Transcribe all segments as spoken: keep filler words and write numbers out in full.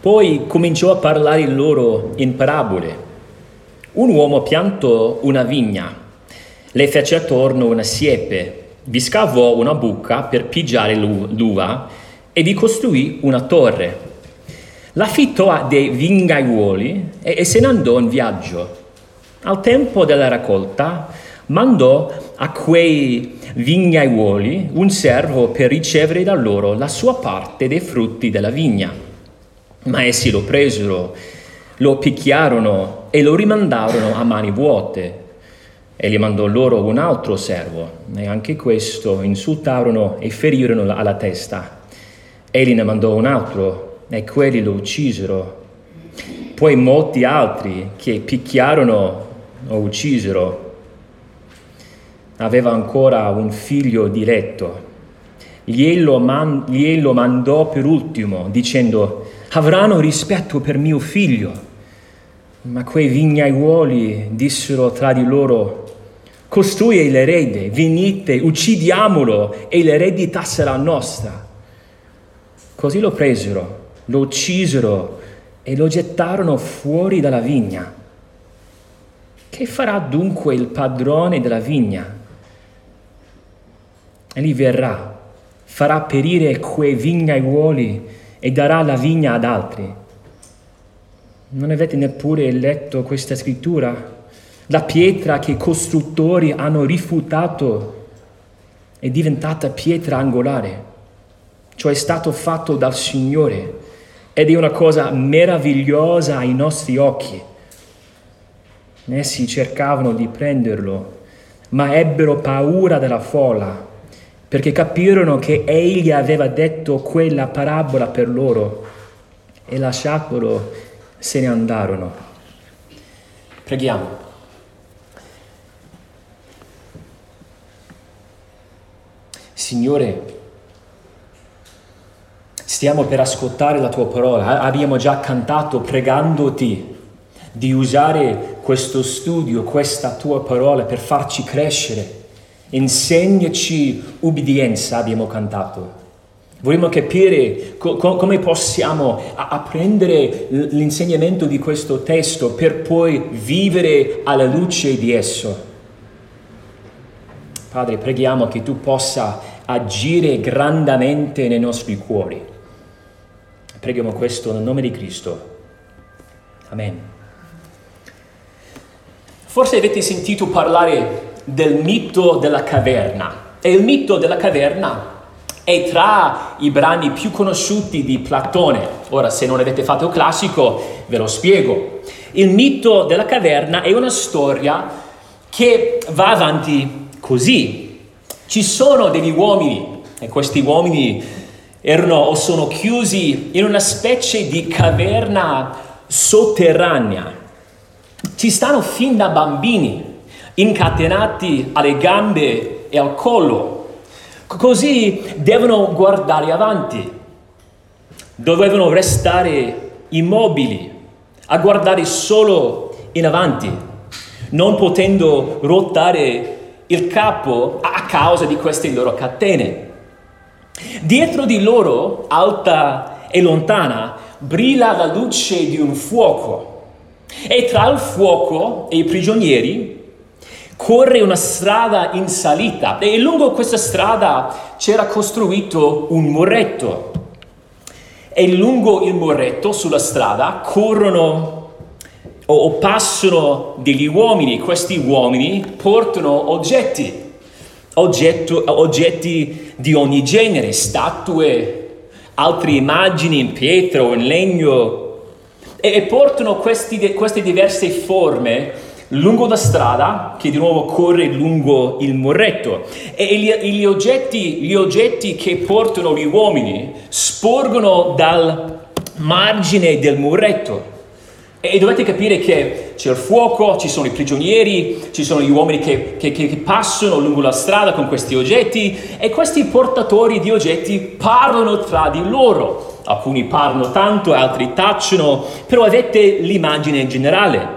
Poi cominciò a parlare loro in parabole. Un uomo piantò una vigna, le fece attorno una siepe, vi scavò una buca per pigiare l'uva e vi costruì una torre. L'affittò a dei vignaiuoli e, e se ne andò in viaggio. Al tempo della raccolta mandò a quei vignaiuoli un servo per ricevere da loro la sua parte dei frutti della vigna. Ma essi lo presero, lo picchiarono e lo rimandarono a mani vuote. E gli mandò loro un altro servo, e anche questo insultarono e ferirono alla testa. Egli ne mandò un altro, e quelli lo uccisero. Poi molti altri che picchiarono o uccisero. Aveva ancora un figlio diletto. Glielo, man- glielo mandò per ultimo, dicendo: avranno rispetto per mio figlio. Ma quei vignaiuoli dissero tra di loro: costui è l'erede, venite, uccidiamolo e l'eredità sarà nostra. Così lo presero, lo uccisero e lo gettarono fuori dalla vigna. Che farà dunque il padrone della vigna? Egli verrà, farà perire quei vignaiuoli e darà la vigna ad altri. Non avete neppure letto questa scrittura? La pietra che i costruttori hanno rifiutato è diventata pietra angolare, cioè è stato fatto dal Signore, ed è una cosa meravigliosa ai nostri occhi. Essi cercavano di prenderlo, ma ebbero paura della folla, perché capirono che egli aveva detto quella parabola per loro, e lasciatolo se ne andarono. Preghiamo. Signore, stiamo per ascoltare la tua parola. Abbiamo già cantato pregandoti di usare questo studio, questa tua parola per farci crescere. Insegnaci ubbidienza, abbiamo cantato. Vorremmo capire co- co- come possiamo apprendere l'insegnamento di questo testo per poi vivere alla luce di esso. Padre, preghiamo che tu possa agire grandemente nei nostri cuori. Preghiamo questo nel nome di Cristo. Amen. Forse avete sentito parlare del mito della caverna. E il mito della caverna è tra i brani più conosciuti di Platone. Ora, se non avete fatto il classico, ve lo spiego. Il mito della caverna è una storia che va avanti così. Ci sono degli uomini, e questi uomini erano o sono chiusi in una specie di caverna sotterranea. Ci stanno fin da bambini, incatenati alle gambe e al collo. Così devono guardare avanti. Dovevano restare immobili, a guardare solo in avanti, non potendo ruotare il capo a causa di queste loro catene. Dietro di loro, alta e lontana, brilla la luce di un fuoco. E tra il fuoco e i prigionieri corre una strada in salita, e lungo questa strada c'era costruito un muretto. E lungo il muretto, sulla strada, corrono o, o passano degli uomini. Questi uomini portano oggetti, oggetto, oggetti di ogni genere, statue, altre immagini in pietra o in legno, e, e portano questi, queste diverse forme lungo la strada, che di nuovo corre lungo il muretto. E gli, gli, oggetti, gli oggetti che portano gli uomini sporgono dal margine del muretto. E dovete capire che c'è il fuoco, ci sono i prigionieri, ci sono gli uomini che, che, che passano lungo la strada con questi oggetti, e questi portatori di oggetti parlano tra di loro. Alcuni parlano tanto, altri tacciono, però avete l'immagine generale.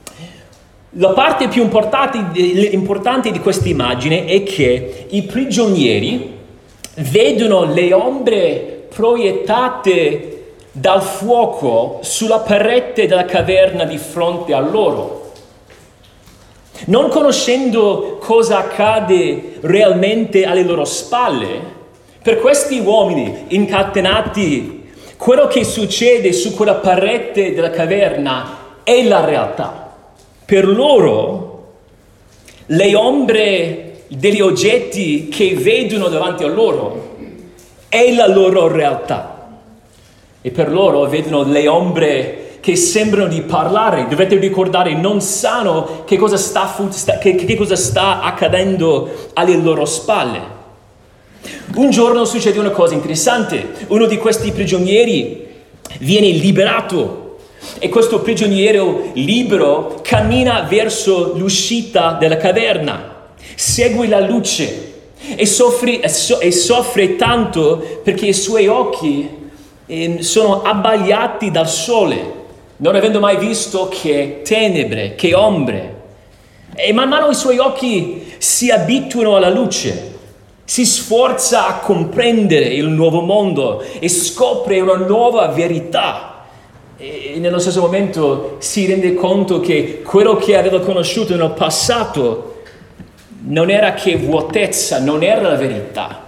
La parte più importante, importante di questa immagine è che i prigionieri vedono le ombre proiettate dal fuoco sulla parete della caverna di fronte a loro. Non conoscendo cosa accade realmente alle loro spalle, per questi uomini incatenati, quello che succede su quella parete della caverna è la realtà. Per loro, le ombre degli oggetti che vedono davanti a loro è la loro realtà. E per loro vedono le ombre che sembrano di parlare. Dovete ricordare, non sanno che cosa sta, che, che cosa sta accadendo alle loro spalle. Un giorno succede una cosa interessante. Uno di questi prigionieri viene liberato e questo prigioniero libero cammina verso l'uscita della caverna, segue la luce e soffre, e soffre tanto perché i suoi occhi eh, sono abbagliati dal sole, non avendo mai visto che tenebre, che ombre. E man mano i suoi occhi si abituano alla luce. Si sforza a comprendere il nuovo mondo e scopre una nuova verità. E nello stesso momento si rende conto che quello che aveva conosciuto nel passato non era che vuotezza, non era la verità.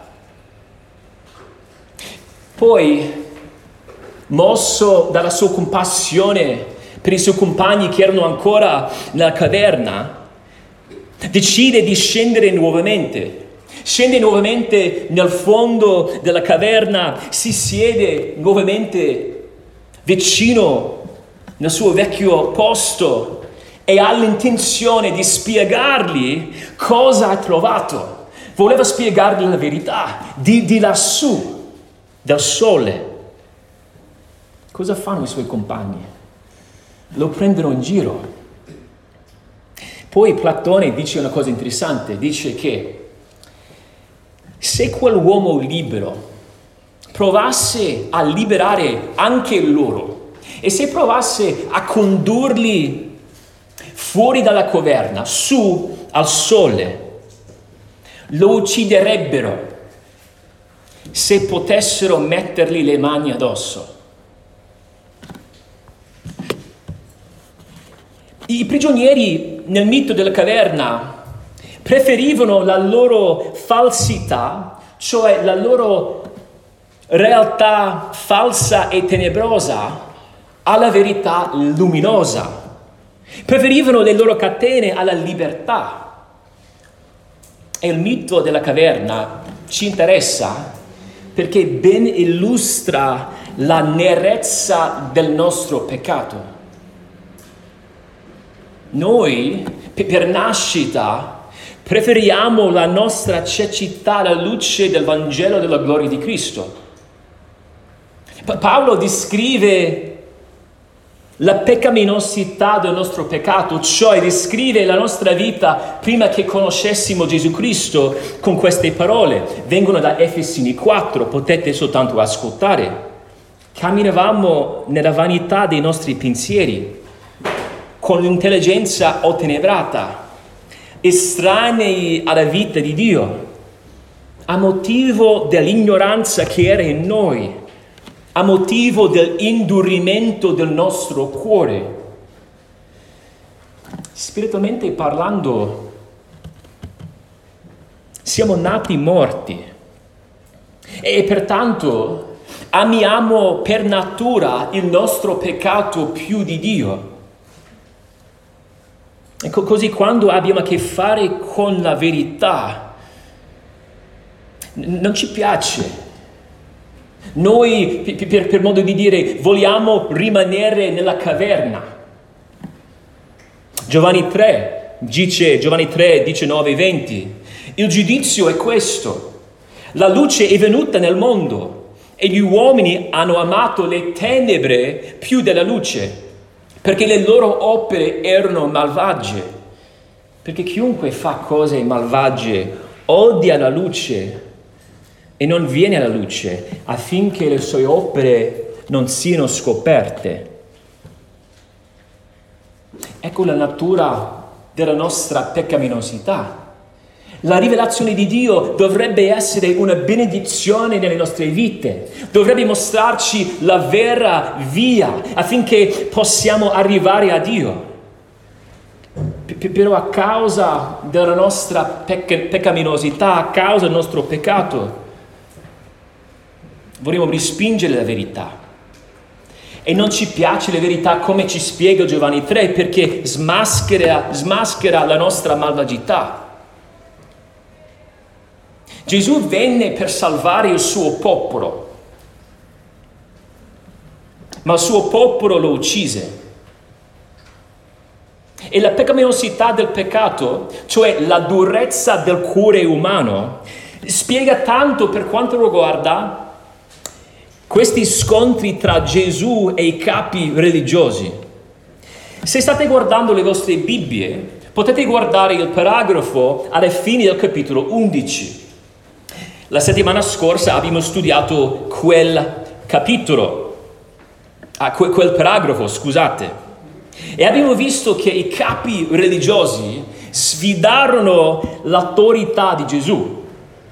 Poi, mosso dalla sua compassione per i suoi compagni che erano ancora nella caverna, decide di scendere nuovamente. Scende nuovamente nel fondo della caverna, si siede nuovamente vicino nel suo vecchio posto e ha l'intenzione di spiegargli cosa ha trovato. Voleva spiegargli la verità di, di lassù, dal sole. Cosa fanno i suoi compagni? Lo prendono in giro. Poi Platone dice una cosa interessante, dice che se quell'uomo libero provasse a liberare anche loro e se provasse a condurli fuori dalla caverna, su al sole, lo ucciderebbero se potessero mettergli le mani addosso. I prigionieri nel mito della caverna preferivano la loro falsità, cioè la loro realtà falsa e tenebrosa, alla verità luminosa. Preferivano le loro catene alla libertà. E il mito della caverna ci interessa perché ben illustra la nerezza del nostro peccato. Noi, per nascita, preferiamo la nostra cecità alla luce del Vangelo della gloria di Cristo. Pa- Paolo descrive la peccaminosità del nostro peccato, cioè descrive la nostra vita prima che conoscessimo Gesù Cristo con queste parole. Vengono da Efesini quattro, potete soltanto ascoltare. Camminavamo nella vanità dei nostri pensieri, con l'intelligenza ottenebrata, estranei alla vita di Dio, a motivo dell'ignoranza che era in noi, a motivo dell'indurimento del nostro cuore. Spiritualmente parlando, siamo nati morti e pertanto amiamo per natura il nostro peccato più di Dio. Ecco, così quando abbiamo a che fare con la verità, non ci piace. Noi, per, per modo di dire, vogliamo rimanere nella caverna. Giovanni tre, dice, Giovanni tre, diciannove e venti, il giudizio è questo: la luce è venuta nel mondo e gli uomini hanno amato le tenebre più della luce, perché le loro opere erano malvagie. Perché chiunque fa cose malvagie odia la luce e non viene alla luce, affinché le sue opere non siano scoperte. Ecco la natura della nostra peccaminosità. La rivelazione di Dio dovrebbe essere una benedizione nelle nostre vite, dovrebbe mostrarci la vera via affinché possiamo arrivare a Dio. P- però a causa della nostra pecc- peccaminosità, a causa del nostro peccato, vorremmo respingere la verità. E non ci piace la verità come ci spiega Giovanni tre, perché smaschera, smaschera la nostra malvagità. Gesù venne per salvare il suo popolo, ma il suo popolo lo uccise. E la peccaminosità del peccato, cioè la durezza del cuore umano, spiega tanto per quanto riguarda questi scontri tra Gesù e i capi religiosi. Se state guardando le vostre Bibbie, potete guardare il paragrafo alla fine del capitolo undici. La settimana scorsa abbiamo studiato quel capitolo, ah, que- quel paragrafo, scusate, e abbiamo visto che i capi religiosi sfidarono l'autorità di Gesù.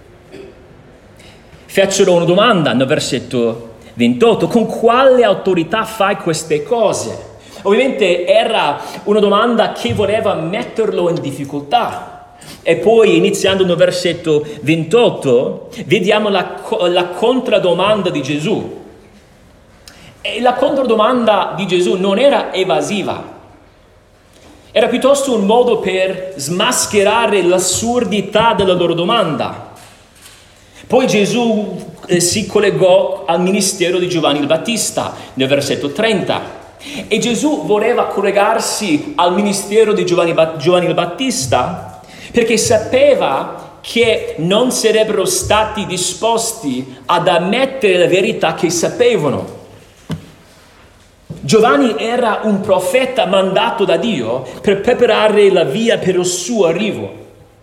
Fecero una domanda nel versetto ventotto: con quale autorità fai queste cose? Ovviamente era una domanda che voleva metterlo in difficoltà. E poi, iniziando nel versetto ventotto, vediamo la, la controdomanda di Gesù. E la controdomanda di Gesù non era evasiva, era piuttosto un modo per smascherare l'assurdità della loro domanda. Poi Gesù eh, si collegò al ministero di Giovanni il Battista nel versetto trenta. E Gesù voleva collegarsi al ministero di Giovanni, Giovanni il Battista perché sapeva che non sarebbero stati disposti ad ammettere la verità che sapevano. Giovanni era un profeta mandato da Dio per preparare la via per il suo arrivo.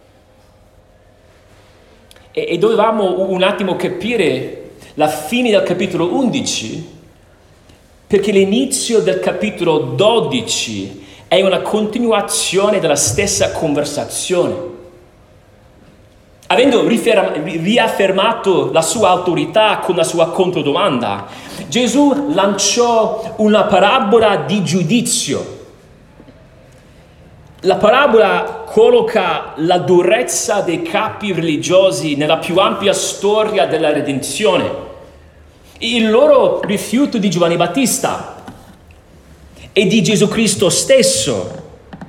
E, e dovevamo un attimo capire la fine del capitolo undici, perché l'inizio del capitolo dodici è una continuazione della stessa conversazione. Avendo riaffermato la sua autorità con la sua controdomanda, Gesù lanciò una parabola di giudizio. La parabola colloca la durezza dei capi religiosi nella più ampia storia della redenzione. Il loro rifiuto di Giovanni Battista e di Gesù Cristo stesso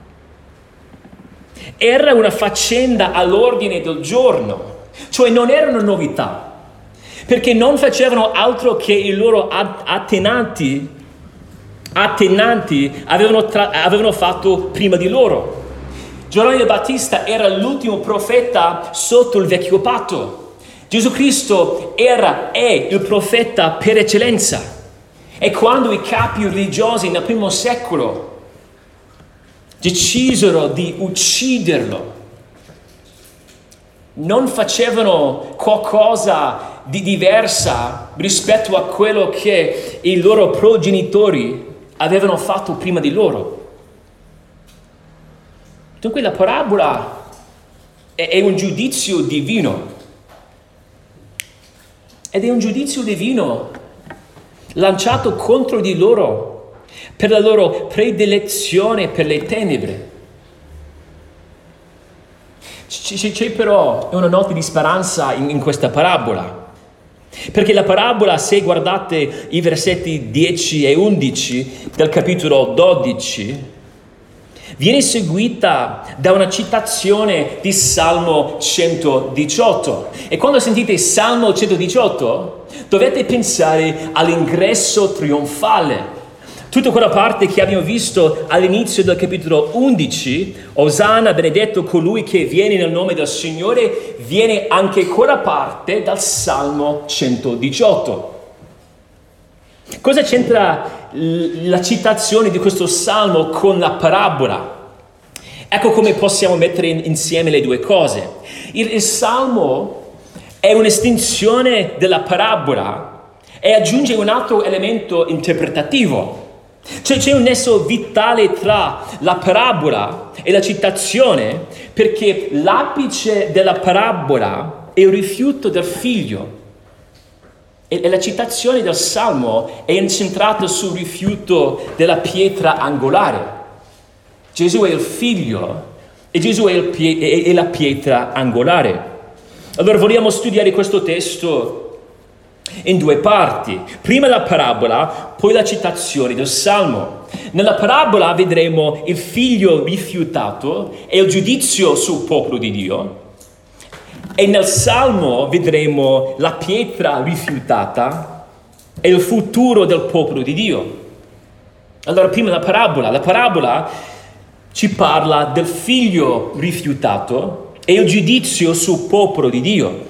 era una faccenda all'ordine del giorno, cioè non era una novità, perché non facevano altro che i loro attenanti, attenanti avevano, tra, avevano fatto prima di loro. Giovanni il Battista era l'ultimo profeta sotto il vecchio patto. Gesù Cristo era è il profeta per eccellenza. E quando i capi religiosi nel primo secolo decisero di ucciderlo, non facevano qualcosa di diversa rispetto a quello che i loro progenitori avevano fatto prima di loro. Dunque la parabola è, è un giudizio divino. Ed è un giudizio divino lanciato contro di loro per la loro predilezione per le tenebre. C- c'è però una nota di speranza in, in questa parabola, perché la parabola, se guardate i versetti dieci e undici del capitolo dodici, viene seguita da una citazione di Salmo centodiciotto. E quando sentite Salmo centodiciotto, dovete pensare all'ingresso trionfale. Tutta quella parte che abbiamo visto all'inizio del capitolo undici, Osanna, benedetto colui che viene nel nome del Signore, viene anche quella parte dal Salmo centodiciotto. Cosa c'entra la citazione di questo salmo con la parabola? Ecco come possiamo mettere insieme le due cose. Il, il salmo è un'estensione della parabola e aggiunge un altro elemento interpretativo. C'è, c'è un nesso vitale tra la parabola e la citazione, perché l'apice della parabola è il rifiuto del figlio e, e la citazione del Salmo è incentrata sul rifiuto della pietra angolare. Gesù è il figlio e Gesù è, il pie- è, è la pietra angolare. Allora vogliamo studiare questo testo in due parti. Prima la parabola, poi la citazione del Salmo. Nella parabola vedremo il figlio rifiutato e il giudizio sul popolo di Dio. E nel Salmo vedremo la pietra rifiutata e il futuro del popolo di Dio. Allora prima la parabola. La parabola ci parla del figlio rifiutato e il giudizio sul popolo di Dio.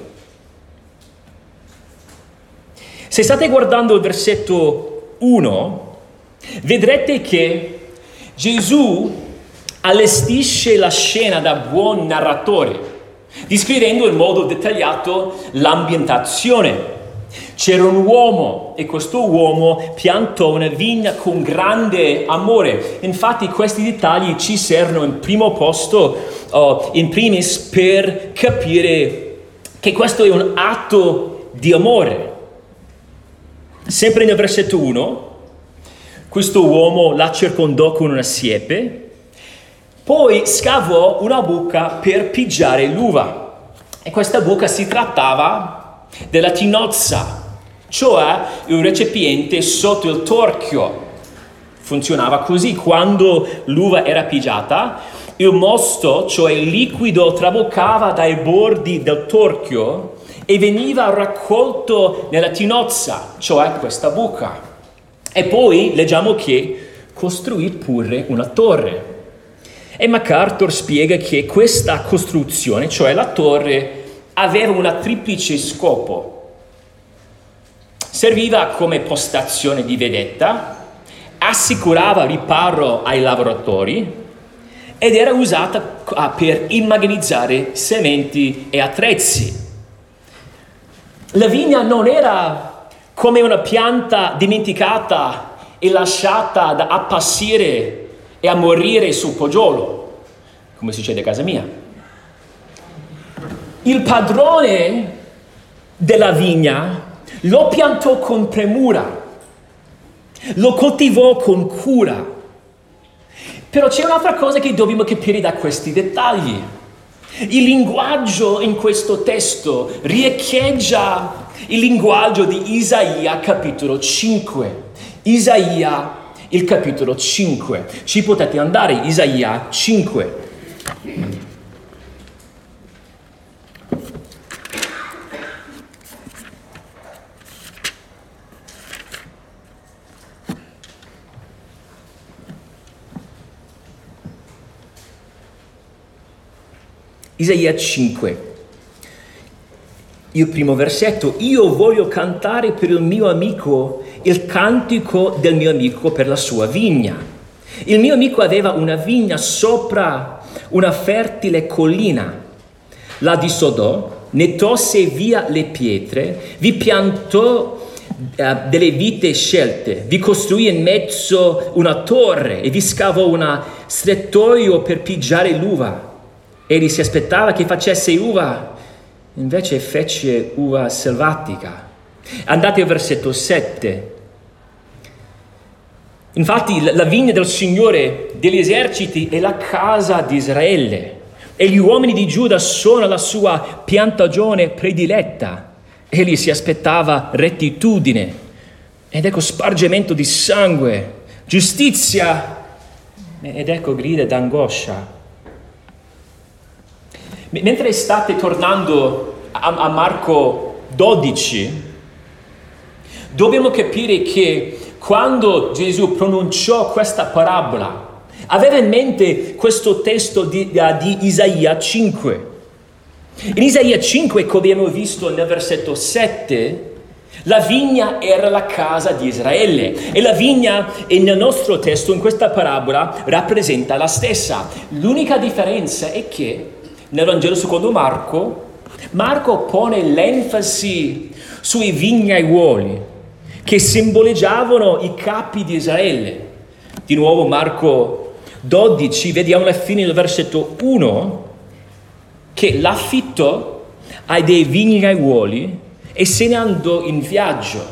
Se state guardando il versetto uno, vedrete che Gesù allestisce la scena da buon narratore, descrivendo in modo dettagliato l'ambientazione. C'era un uomo e questo uomo piantò una vigna con grande amore. Infatti questi dettagli ci servono in primo posto, uh, in primis, per capire che questo è un atto di amore. Sempre nel versetto uno, questo uomo la circondò con una siepe, poi scavò una buca per pigiare l'uva. E questa buca si trattava della tinozza, cioè un recipiente sotto il torchio. Funzionava così: quando l'uva era pigiata, il mosto, cioè il liquido, traboccava dai bordi del torchio e veniva raccolto nella tinozza, cioè questa buca. E poi leggiamo che costruì pure una torre. E MacArthur spiega che questa costruzione, cioè la torre, aveva una triplice scopo. Serviva come postazione di vedetta, assicurava riparo ai lavoratori ed era usata per immagazzinare sementi e attrezzi. La vigna non era come una pianta dimenticata e lasciata da appassire e a morire sul poggiolo, come succede a casa mia. Il padrone della vigna lo piantò con premura, lo coltivò con cura. Però c'è un'altra cosa che dobbiamo capire da questi dettagli. Il linguaggio in questo testo riecheggia il linguaggio di Isaia capitolo cinque. Isaia, il capitolo cinque. Ci potete andare, Isaia cinque. Isaia cinque, il primo versetto: io voglio cantare per il mio amico il cantico del mio amico per la sua vigna. Il mio amico aveva una vigna sopra una fertile collina, la dissodò, ne tosse via le pietre, vi piantò uh, delle vite scelte, vi costruì in mezzo una torre e vi scavò un strettoio per pigiare l'uva. Egli si aspettava che facesse uva, invece fece uva selvatica. Andate al versetto sette. Infatti la vigna del Signore degli eserciti è la casa di Israele e gli uomini di Giuda sono la sua piantagione prediletta. Egli si aspettava rettitudine ed ecco spargimento di sangue, giustizia ed ecco grida d'angoscia. Mentre state tornando a, a Marco dodici, dobbiamo capire che quando Gesù pronunciò questa parabola, aveva in mente questo testo di, di Isaia cinque. In Isaia cinque, come abbiamo visto nel versetto sette, la vigna era la casa di Israele e la vigna nel nostro testo, in questa parabola, rappresenta la stessa. L'unica differenza è che nel Vangelo secondo Marco, Marco pone l'enfasi sui vignaiuoli che simboleggiavano i capi di Israele, Di nuovo Marco dodici, vediamo alla fine del versetto uno, che l'affittò ai dei vignaiuoli e se ne andò in viaggio.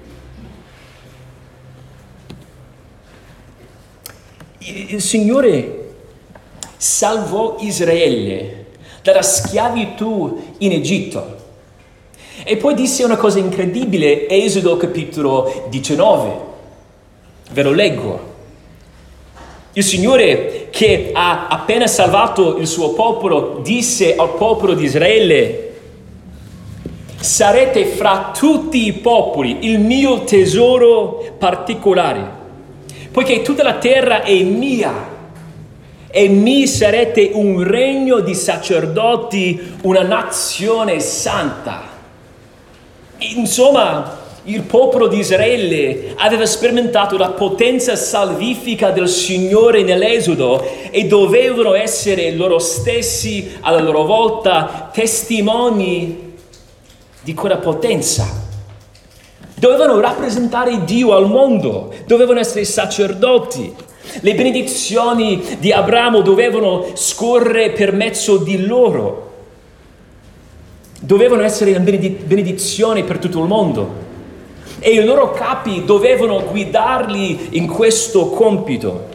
Il Signore salvò Israele dalla schiavitù in Egitto. E poi disse una cosa incredibile, Esodo capitolo diciannove, ve lo leggo. Il Signore che ha appena salvato il suo popolo disse al popolo di Israele: sarete fra tutti i popoli il mio tesoro particolare, poiché tutta la terra è mia, e mi sarete un regno di sacerdoti, una nazione santa. Insomma, il popolo di Israele aveva sperimentato la potenza salvifica del Signore nell'Esodo e dovevano essere loro stessi, alla loro volta, testimoni di quella potenza. Dovevano rappresentare Dio al mondo, dovevano essere sacerdoti. Le benedizioni di Abramo dovevano scorrere per mezzo di loro. Dovevano essere una benedizione per tutto il mondo. E i loro capi dovevano guidarli in questo compito.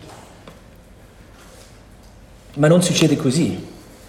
Ma non succede così.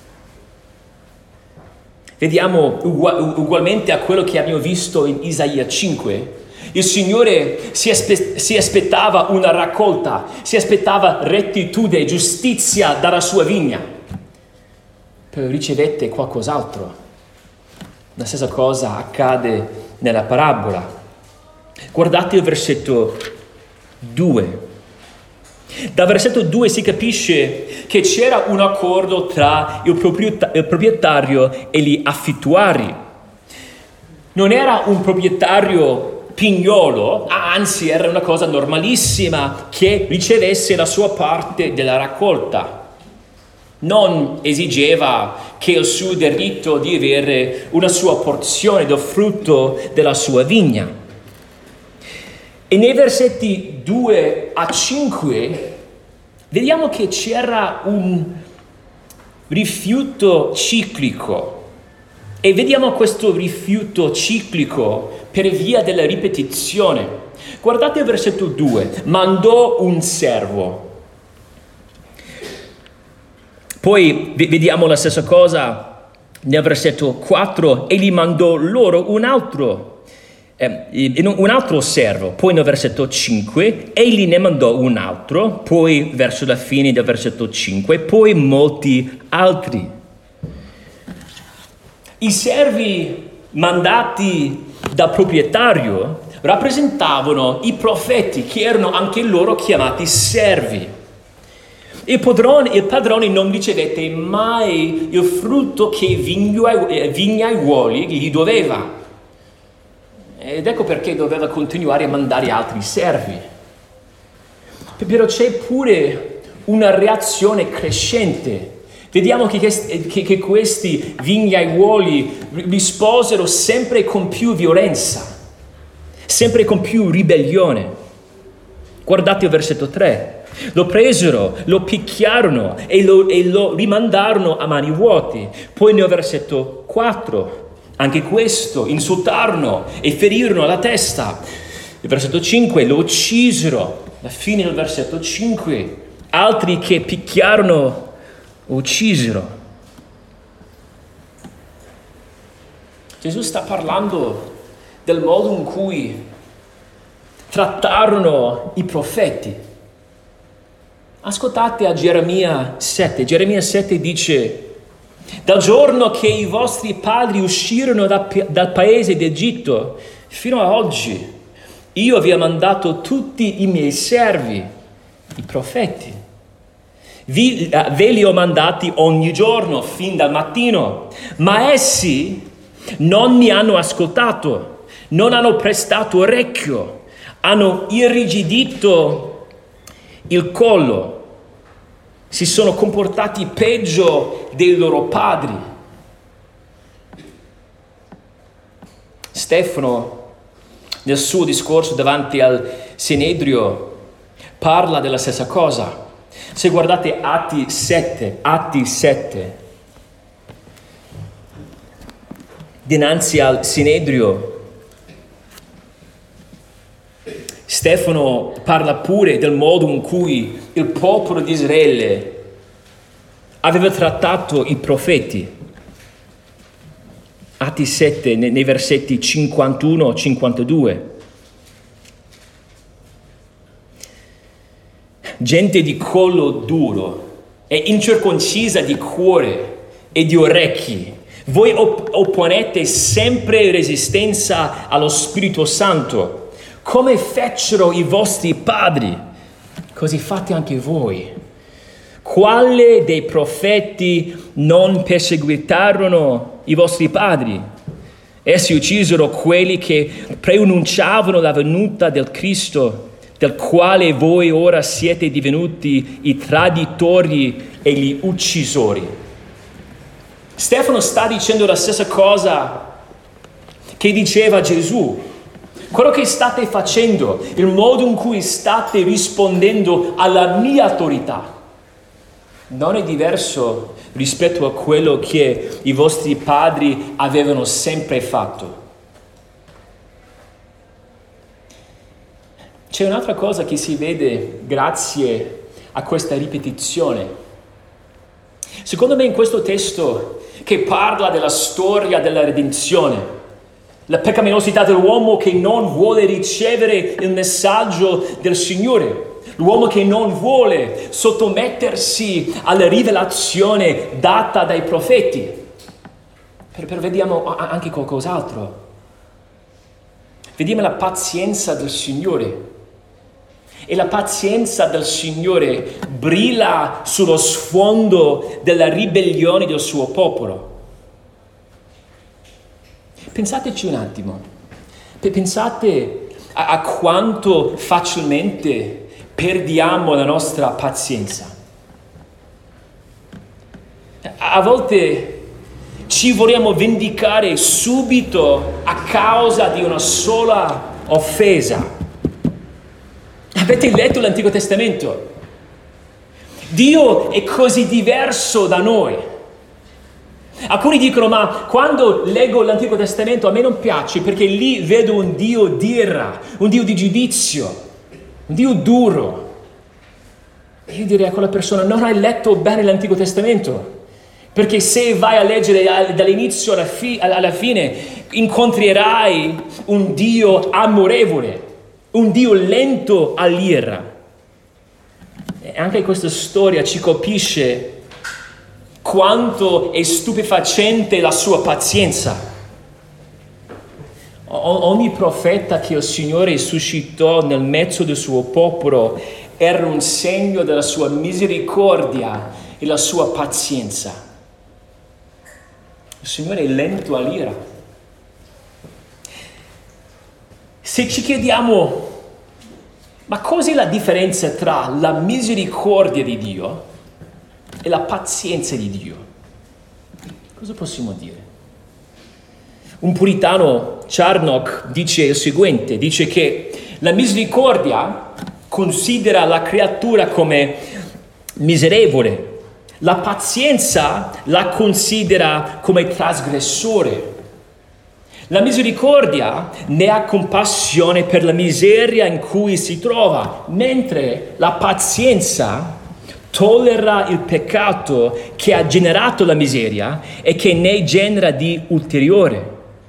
Vediamo ugu- ugualmente a quello che abbiamo visto in Isaia cinque. Il Signore si, aspe- si aspettava una raccolta, si aspettava rettitudine, giustizia dalla sua vigna. Poi ricevette qualcos'altro. La stessa cosa accade nella parabola. Guardate il versetto due. Dal versetto due si capisce che c'era un accordo tra il proprietario e gli affittuari. Non era un proprietario pignolo, anzi era una cosa normalissima che ricevesse la sua parte della raccolta. Non esigeva che il suo diritto di avere una sua porzione del frutto della sua vigna. E nei versetti due a cinque vediamo che c'era un rifiuto ciclico. E vediamo questo rifiuto ciclico per via della ripetizione. Guardate il versetto due. Mandò un servo. Poi vediamo la stessa cosa nel versetto quattro. E gli mandò loro un altro. Eh, un altro servo, poi nel versetto cinque, egli ne mandò un altro, poi verso la fine del versetto cinque, poi molti altri. I servi mandati dal proprietario rappresentavano i profeti, che erano anche loro chiamati servi. Il padrone, il padrone non ricevette mai il frutto che i vignaiuoli gli doveva. Ed ecco perché doveva continuare a mandare altri servi. Però c'è pure una reazione crescente. Vediamo che, che, che questi vignaiuoli risposero sempre con più violenza, sempre con più ribellione. Guardate il versetto tre. Lo presero, lo picchiarono e lo, e lo rimandarono a mani vuote. Poi nel versetto quattro, anche questo, insultarono e ferirono la testa. Il versetto cinque, lo uccisero. Alla fine del versetto cinque, altri che picchiarono, uccisero. Gesù sta parlando del modo in cui trattarono i profeti. Ascoltate a Geremia sette. Geremia sette dice: dal giorno che i vostri padri uscirono da, dal paese d'Egitto fino a oggi, io vi ho mandato tutti i miei servi, i profeti. Vi, uh, ve li ho mandati ogni giorno, fin dal mattino, ma essi non mi hanno ascoltato, non hanno prestato orecchio, hanno irrigidito il collo. Si sono comportati peggio dei loro padri. Stefano, nel suo discorso davanti al Sinedrio, parla della stessa cosa. Se guardate Atti sette, Atti sette, dinanzi al Sinedrio, Stefano parla pure del modo in cui il popolo di Israele aveva trattato i profeti. Atti sette, nei, nei versetti cinquantuno cinquantadue. Gente di collo duro e incirconcisa di cuore e di orecchi, voi op- opponete sempre resistenza allo Spirito Santo, come fecero i vostri padri, così fate anche voi. Quale dei profeti non perseguitarono i vostri padri? Essi uccisero quelli che preannunciavano la venuta del Cristo, del quale voi ora siete divenuti i traditori e gli uccisori. Stefano sta dicendo la stessa cosa che diceva Gesù. Quello che state facendo, il modo in cui state rispondendo alla mia autorità, non è diverso rispetto a quello che i vostri padri avevano sempre fatto. C'è un'altra cosa che si vede grazie a questa ripetizione. Secondo me in questo testo che parla della storia della redenzione, la peccaminosità dell'uomo che non vuole ricevere il messaggio del Signore, l'uomo che non vuole sottomettersi alla rivelazione data dai profeti. Per, per vediamo anche qualcos'altro. Vediamo la pazienza del Signore. E la pazienza del Signore brilla sullo sfondo della ribellione del suo popolo. Pensateci un attimo, pensate a, a quanto facilmente perdiamo la nostra pazienza. A volte ci vogliamo vendicare subito a causa di una sola offesa. Avete letto l'Antico Testamento? Dio è così diverso da noi. Alcuni dicono, ma quando leggo l'Antico Testamento a me non piace perché lì vedo un Dio d'ira, un Dio di giudizio, un Dio duro. E io direi a quella persona, non hai letto bene l'Antico Testamento, perché se vai a leggere dall'inizio alla, fi- alla fine incontrerai un Dio amorevole, un Dio lento all'ira. E anche questa storia ci colpisce quanto è stupefacente la sua pazienza. O- ogni profeta che il Signore suscitò nel mezzo del suo popolo era un segno della sua misericordia e la sua pazienza. Il Signore è lento all'ira. Se ci chiediamo, ma cos'è la differenza tra la misericordia di Dio e la pazienza di Dio? Cosa possiamo dire? Un puritano, Charnock, dice il seguente, dice che la misericordia considera la creatura come miserevole, la pazienza la considera come trasgressore. La misericordia ne ha compassione per la miseria in cui si trova, mentre la pazienza tollera il peccato che ha generato la miseria e che ne genera di ulteriore.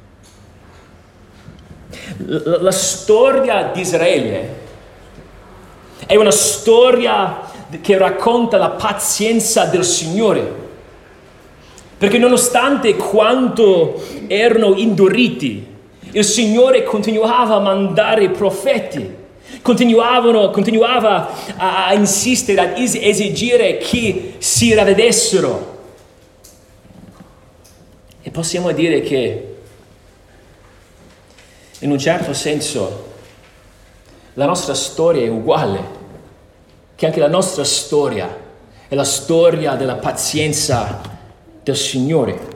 La, la storia di Israele è una storia che racconta la pazienza del Signore, perché nonostante quanto erano induriti, il Signore continuava a mandare profeti. Continuavano, continuava a, a insistere, ad es- esigere che si ravvedessero. E possiamo dire che, in un certo senso, la nostra storia è uguale, che anche la nostra storia è la storia della pazienza del Signore.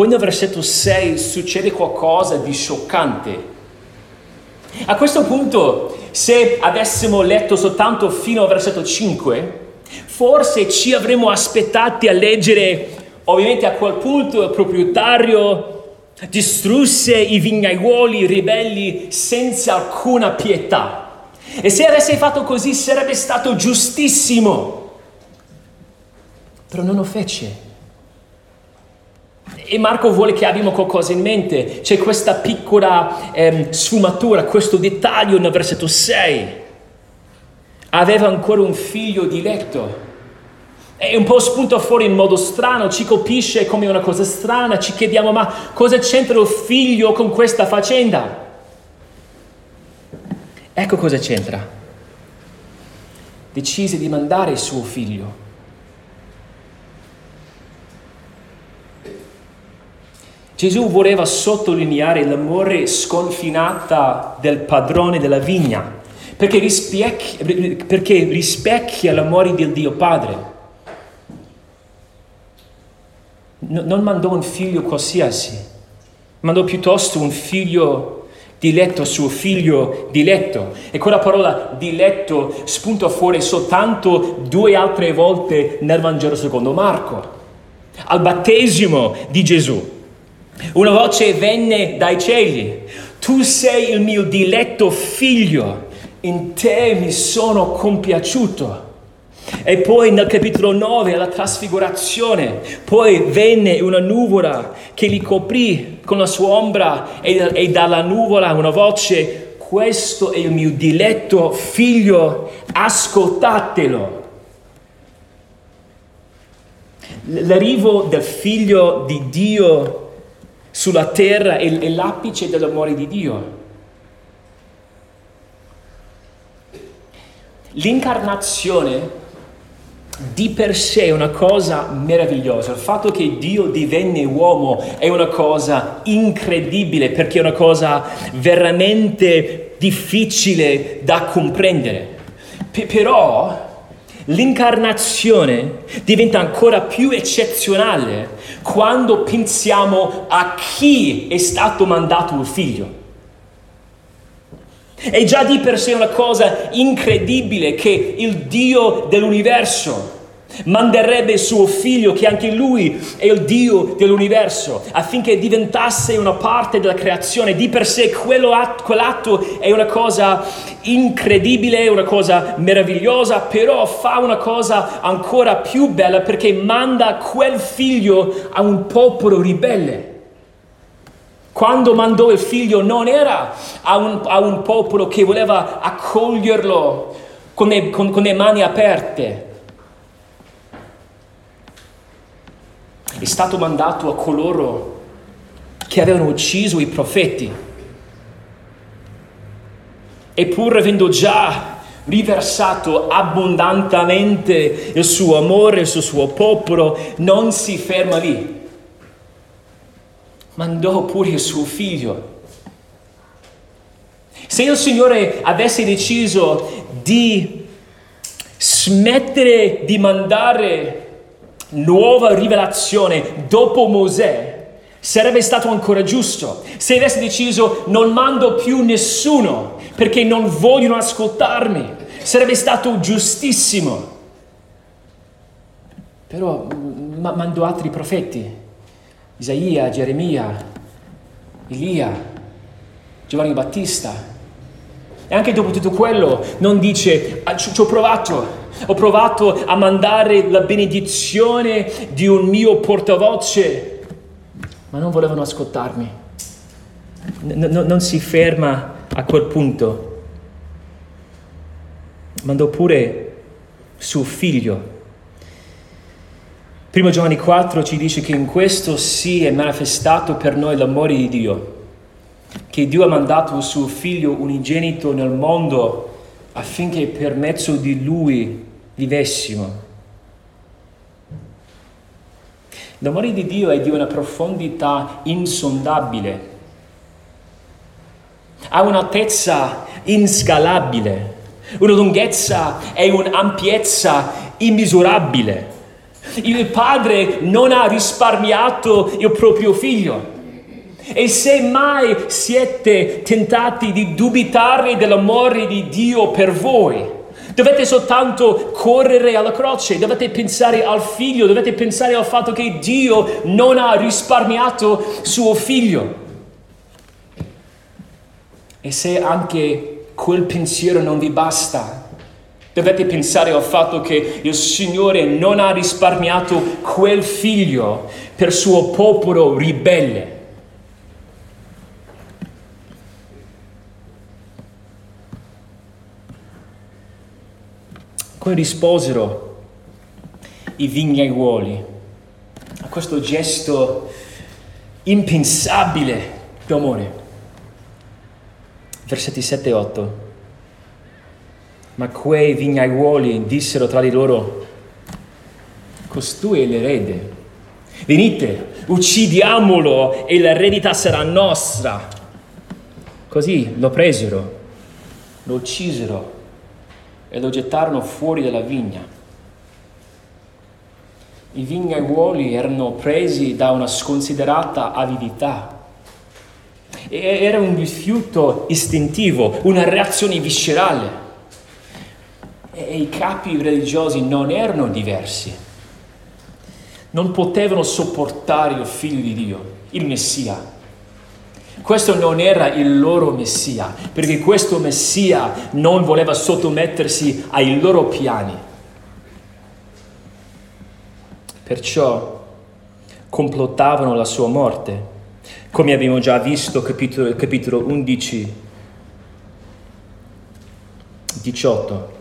poi nel versetto sei succede qualcosa di scioccante. A questo punto, se avessimo letto soltanto fino al versetto cinque, forse ci avremmo aspettati a leggere, ovviamente a quel punto il proprietario distrusse i vignaiuoli ribelli senza alcuna pietà. E se avesse fatto così sarebbe stato giustissimo. Però non lo fece. E Marco vuole che abbiamo qualcosa in mente. C'è questa piccola ehm, sfumatura, questo dettaglio nel versetto sei. Aveva ancora un figlio diletto. E un po' spunta fuori in modo strano, ci colpisce come una cosa strana, ci chiediamo ma cosa c'entra il figlio con questa faccenda? Ecco cosa c'entra. Decise di mandare il suo figlio. Gesù voleva sottolineare l'amore sconfinato del padrone della vigna, perché rispecchia, perché rispecchia l'amore del Dio Padre. No, non mandò un figlio qualsiasi, mandò piuttosto un figlio diletto, suo figlio diletto. E quella parola diletto spunta fuori soltanto due altre volte nel Vangelo secondo Marco. Al battesimo di Gesù. Una voce venne dai cieli: tu sei il mio diletto figlio, in te mi sono compiaciuto. E poi nel capitolo nove, alla trasfigurazione, poi venne una nuvola che li coprì con la sua ombra e, e dalla nuvola una voce: questo è il mio diletto figlio, ascoltatelo. L'arrivo del figlio di Dio sulla terra è, è l'apice dell'amore di Dio. L'incarnazione di per sé è una cosa meravigliosa. Il fatto che Dio divenne uomo è una cosa incredibile, perché è una cosa veramente difficile da comprendere. P- però l'incarnazione diventa ancora più eccezionale quando pensiamo a chi è stato mandato il figlio. È già di per sé una cosa incredibile che il Dio dell'universo manderebbe il suo figlio, che anche lui è il Dio dell'universo, affinché diventasse una parte della creazione. Di per sé quello atto, quell'atto è una cosa incredibile, una cosa meravigliosa, però fa una cosa ancora più bella, perché manda quel figlio a un popolo ribelle. Quando mandò il figlio non era a un, a un popolo che voleva accoglierlo con le, con, con le mani aperte. È stato mandato a coloro che avevano ucciso i profeti. E pur avendo già riversato abbondantemente il suo amore sul suo popolo, non si ferma lì. Mandò pure il suo figlio. Se il Signore avesse deciso di smettere di mandare nuova rivelazione dopo Mosè, sarebbe stato ancora giusto. Se avesse deciso non mando più nessuno perché non vogliono ascoltarmi, sarebbe stato giustissimo. Però ma- mandò altri profeti: Isaia, Geremia, Elia, Giovanni Battista. E anche dopo tutto quello non dice: ah, ci, ci ho provato, ho provato a mandare la benedizione di un mio portavoce, ma non volevano ascoltarmi. N- n- non si ferma a quel punto. Mandò pure suo figlio. Primo Giovanni quattro ci dice che in questo si è manifestato per noi l'amore di Dio, che Dio ha mandato il suo figlio unigenito nel mondo affinché per mezzo di lui vivessimo. L'amore di Dio è di una profondità insondabile, ha un'altezza inscalabile, una lunghezza e un'ampiezza immisurabile. Il padre non ha risparmiato il proprio figlio. E se mai siete tentati di dubitare dell'amore di Dio per voi, dovete soltanto correre alla croce, dovete pensare al figlio, dovete pensare al fatto che Dio non ha risparmiato suo figlio. E se anche quel pensiero non vi basta, dovete pensare al fatto che il Signore non ha risparmiato quel figlio per suo popolo ribelle. Come risposero i vignaiuoli a questo gesto impensabile d'amore? Versetti sette e otto. Ma quei vignaiuoli dissero tra di loro: costui è l'erede. Venite, uccidiamolo e l'eredità sarà nostra. Così lo presero, lo uccisero e lo gettarono fuori dalla vigna. I vignaiuoli erano presi da una sconsiderata avidità. Era un rifiuto istintivo, una reazione viscerale. E i capi religiosi non erano diversi. Non potevano sopportare il figlio di Dio, il Messia. Questo non era il loro Messia, perché questo Messia non voleva sottomettersi ai loro piani. Perciò complottavano la sua morte, come abbiamo già visto capitolo, capitolo undici, diciotto.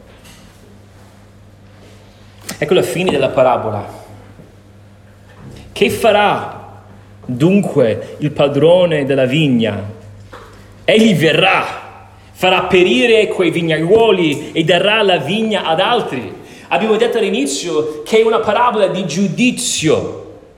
Ecco la fine della parabola. Che farà dunque il padrone della vigna? Egli verrà, farà perire quei vignaiuoli e darà la vigna ad altri. Abbiamo detto all'inizio che è una parabola di giudizio.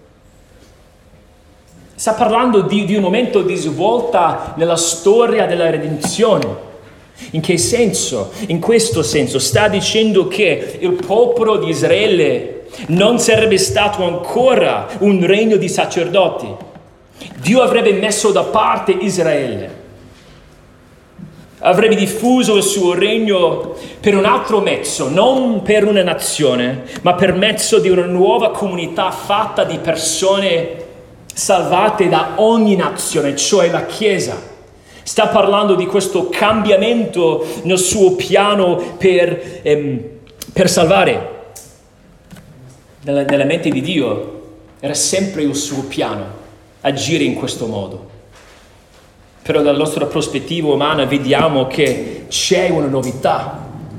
Sta parlando di, di un momento di svolta nella storia della redenzione. In che senso? In questo senso sta dicendo che il popolo di Israele non sarebbe stato ancora un regno di sacerdoti. Dio avrebbe messo da parte Israele. Avrebbe diffuso il suo regno per un altro mezzo, non per una nazione, ma per mezzo di una nuova comunità fatta di persone salvate da ogni nazione, cioè la Chiesa. Sta parlando di questo cambiamento nel suo piano per, ehm, per salvare. Nella, nella mente di Dio era sempre il suo piano agire in questo modo. Però dalla nostra prospettiva umana vediamo che c'è una novità.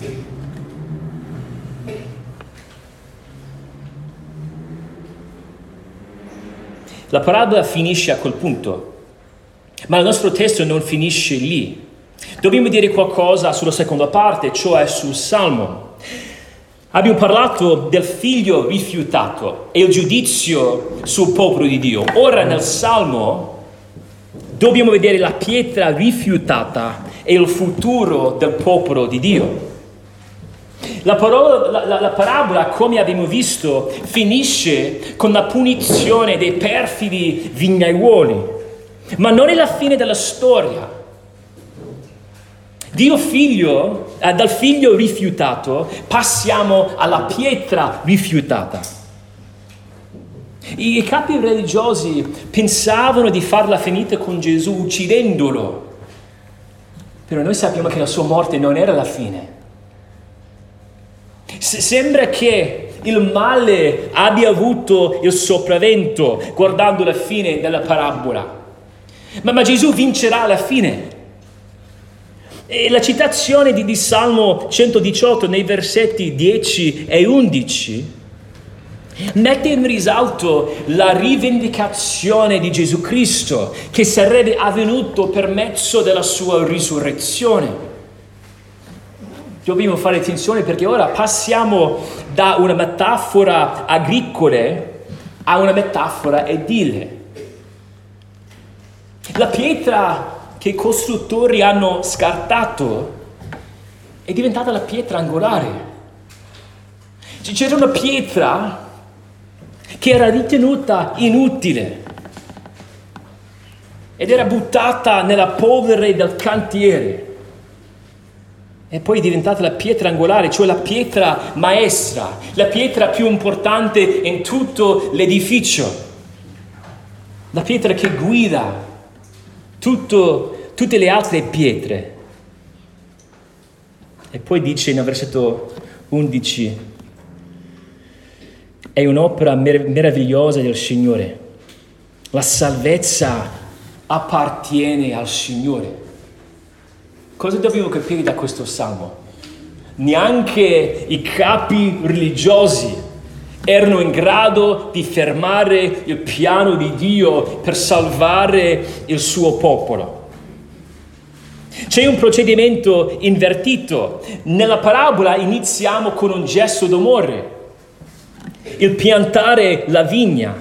La parabola finisce a quel punto, ma il nostro testo non finisce lì. Dobbiamo dire qualcosa sulla seconda parte, cioè sul Salmo. Abbiamo parlato del figlio rifiutato e il giudizio sul popolo di Dio. Ora nel Salmo dobbiamo vedere la pietra rifiutata e il futuro del popolo di Dio. La, parola, la, la, la parabola, come abbiamo visto, finisce con la punizione dei perfidi vignaiuoli, ma non è la fine della storia. Dio figlio, eh, dal figlio rifiutato passiamo alla pietra rifiutata. I capi religiosi pensavano di farla finita con Gesù uccidendolo, però noi sappiamo che la sua morte non era la fine. S- sembra che il male abbia avuto il sopravvento guardando la fine della parabola, ma, ma Gesù vincerà alla fine. E la citazione di, di Salmo centodiciotto nei versetti dieci e undici mette in risalto la rivendicazione di Gesù Cristo che sarebbe avvenuto per mezzo della sua risurrezione. Dobbiamo fare attenzione perché ora passiamo da una metafora agricola a una metafora edile. La pietra che i costruttori hanno scartato è diventata la pietra angolare. C'era una pietra che era ritenuta inutile ed era buttata nella polvere del cantiere. E poi è diventata la pietra angolare, cioè la pietra maestra, la pietra più importante in tutto l'edificio, la pietra che guida tutto, tutte le altre pietre. E poi dice nel versetto undici, è un'opera mer- meravigliosa del Signore, la salvezza appartiene al Signore. Cosa dobbiamo capire da questo salmo? Neanche i capi religiosi erano in grado di fermare il piano di Dio per salvare il suo popolo. C'è un procedimento invertito. Nella parabola iniziamo con un gesto d'amore, il piantare la vigna,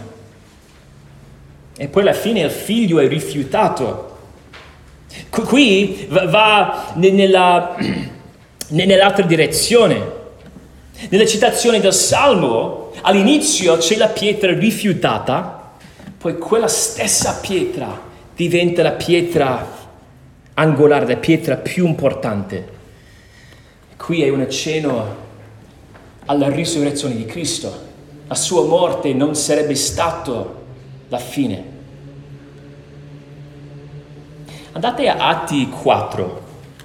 e poi alla fine il figlio è rifiutato. Qui va nella, nell'altra direzione. Nella citazione del Salmo, all'inizio c'è la pietra rifiutata, poi quella stessa pietra diventa la pietra angolare, la pietra più importante. Qui è un accenno alla risurrezione di Cristo. La sua morte non sarebbe stato la fine. Andate a Atti quattro.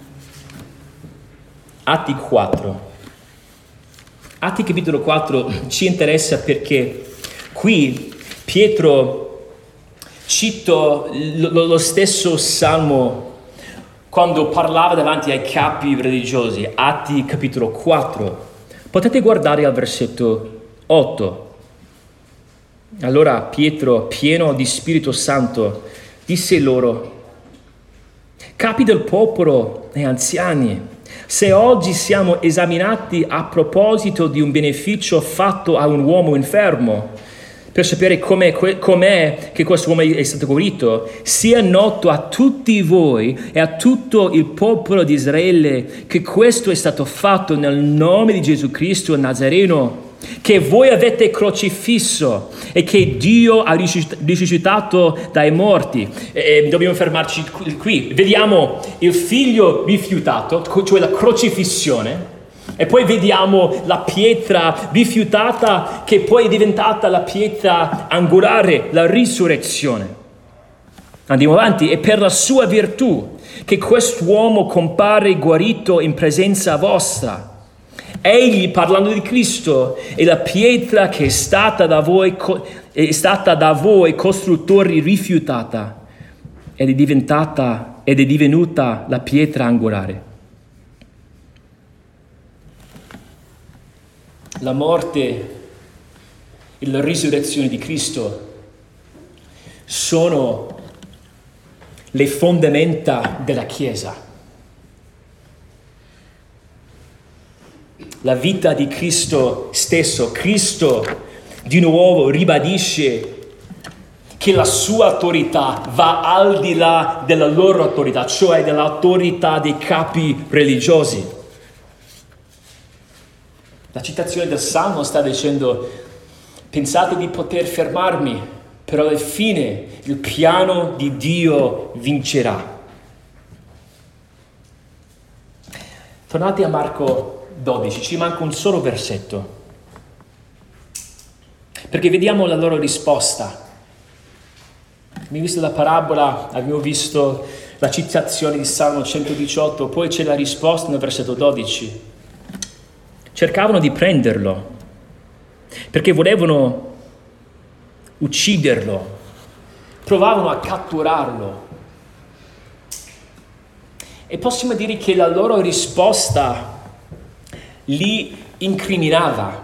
Atti quattro. Atti capitolo quattro ci interessa perché qui Pietro cita lo, lo stesso salmo quando parlava davanti ai capi religiosi. Atti capitolo quattro. Potete guardare al versetto otto. Allora Pietro, pieno di Spirito Santo, disse loro: capi del popolo e anziani, se oggi siamo esaminati a proposito di un beneficio fatto a un uomo infermo, per sapere com'è, com'è che questo uomo è stato guarito, sia noto a tutti voi e a tutto il popolo di Israele che questo è stato fatto nel nome di Gesù Cristo il Nazareno, che voi avete crocifisso e che Dio ha risuscitato dai morti. E dobbiamo fermarci qui. Vediamo il figlio rifiutato, cioè la crocifissione, e poi vediamo la pietra rifiutata che poi è diventata la pietra angolare, la risurrezione. Andiamo avanti. E per la sua virtù che quest'uomo compare guarito in presenza vostra. Egli, parlando di Cristo, è la pietra che è stata da voi, è stata da voi costruttori rifiutata ed è diventata ed è divenuta la pietra angolare. La morte e la risurrezione di Cristo sono le fondamenta della Chiesa. La vita di Cristo stesso, Cristo di nuovo ribadisce che la sua autorità va al di là della loro autorità, cioè dell'autorità dei capi religiosi. La citazione del Salmo sta dicendo: pensate di poter fermarmi, però alla fine il piano di Dio vincerà. Tornate a Marco dodici, ci manca un solo versetto, perché vediamo la loro risposta. Abbiamo visto la parabola, abbiamo visto la citazione di Salmo centodiciotto, poi c'è la risposta nel versetto dodici. Cercavano di prenderlo, perché volevano ucciderlo, provavano a catturarlo. E possiamo dire che la loro risposta li incriminava.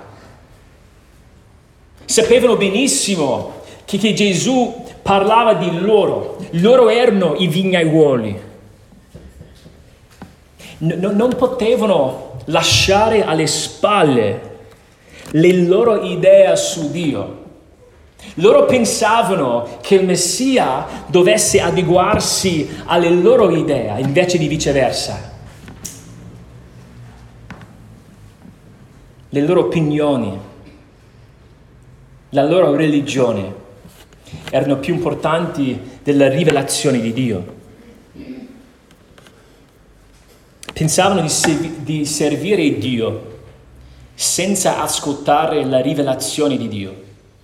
Sapevano benissimo che, che Gesù parlava di loro. Loro erano i vignaiuoli. No, non potevano lasciare alle spalle le loro idee su Dio. Loro pensavano che il Messia dovesse adeguarsi alle loro idee, invece di viceversa. Le loro opinioni, la loro religione erano più importanti della rivelazione di Dio. Pensavano di, serv- di servire Dio senza ascoltare la rivelazione di Dio.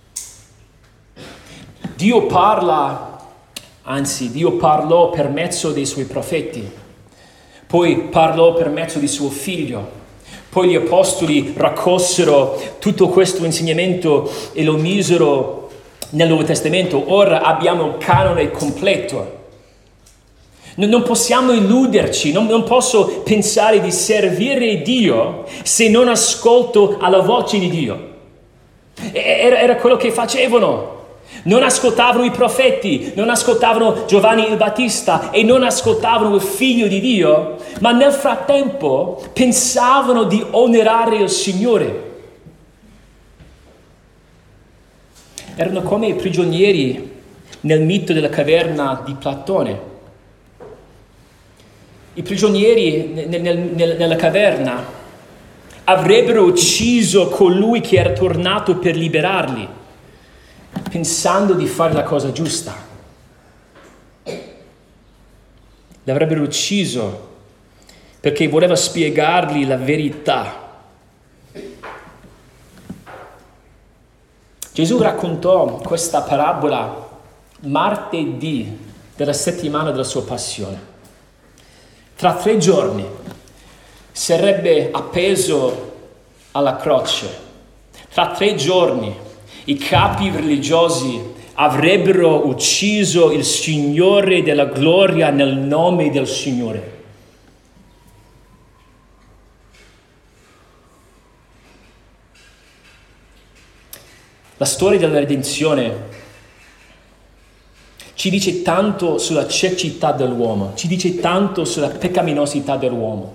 Dio parla, anzi Dio parlò per mezzo dei suoi profeti, poi parlò per mezzo di suo figlio, poi gli apostoli raccolsero tutto questo insegnamento e lo misero nel Nuovo Testamento. Ora abbiamo il canone completo. Non possiamo illuderci, non, non posso pensare di servire Dio se non ascolto alla voce di Dio. Era, era quello che facevano. Non ascoltavano i profeti, non ascoltavano Giovanni il Battista e non ascoltavano il Figlio di Dio, ma nel frattempo pensavano di onorare il Signore. Erano come i prigionieri nel mito della caverna di Platone. I prigionieri nel, nel, nella caverna avrebbero ucciso colui che era tornato per liberarli, pensando di fare la cosa giusta. L'avrebbero ucciso perché voleva spiegargli la verità. Gesù raccontò questa parabola martedì della settimana della sua passione. Tra tre giorni sarebbe appeso alla croce. Tra tre giorni i capi religiosi avrebbero ucciso il Signore della gloria nel nome del Signore. La storia della redenzione ci dice tanto sulla cecità dell'uomo, ci dice tanto sulla peccaminosità dell'uomo.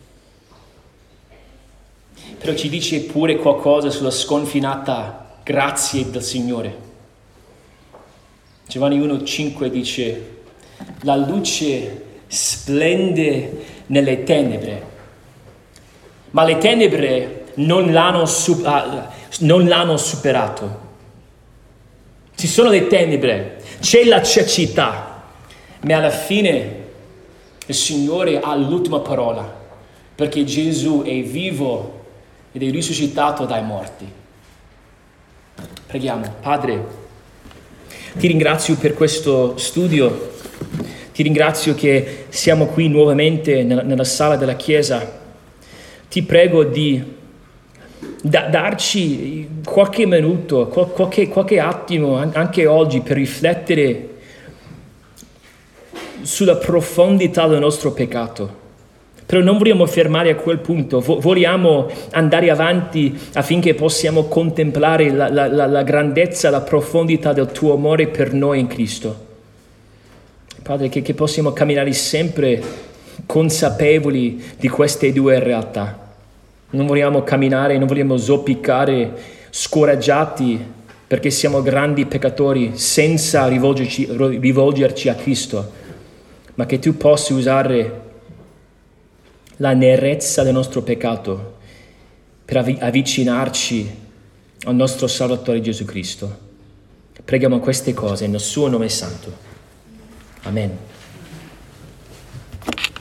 Però ci dice pure qualcosa sulla sconfinata grazia del Signore. Giovanni uno cinque dice: la luce splende nelle tenebre, ma le tenebre non l'hanno, su- ah, non l'hanno superato. Ci sono le tenebre, c'è la cecità, ma alla fine il Signore ha l'ultima parola, perché Gesù è vivo ed è risuscitato dai morti. Preghiamo. Padre, ti ringrazio per questo studio, ti ringrazio che siamo qui nuovamente nella, nella sala della Chiesa. Ti prego di da, darci qualche minuto, qualche, qualche attimo, anche oggi, per riflettere sulla profondità del nostro peccato. Però non vogliamo fermare a quel punto, vogliamo andare avanti affinché possiamo contemplare la, la, la, la grandezza, la profondità del tuo amore per noi in Cristo. Padre, che, che possiamo camminare sempre consapevoli di queste due realtà. Non vogliamo camminare, non vogliamo zoppicare, scoraggiati perché siamo grandi peccatori senza rivolgerci, rivolgerci a Cristo, ma che tu possa usare la nerezza del nostro peccato per avvicinarci al nostro Salvatore Gesù Cristo. Preghiamo queste cose nel suo nome santo. Amen.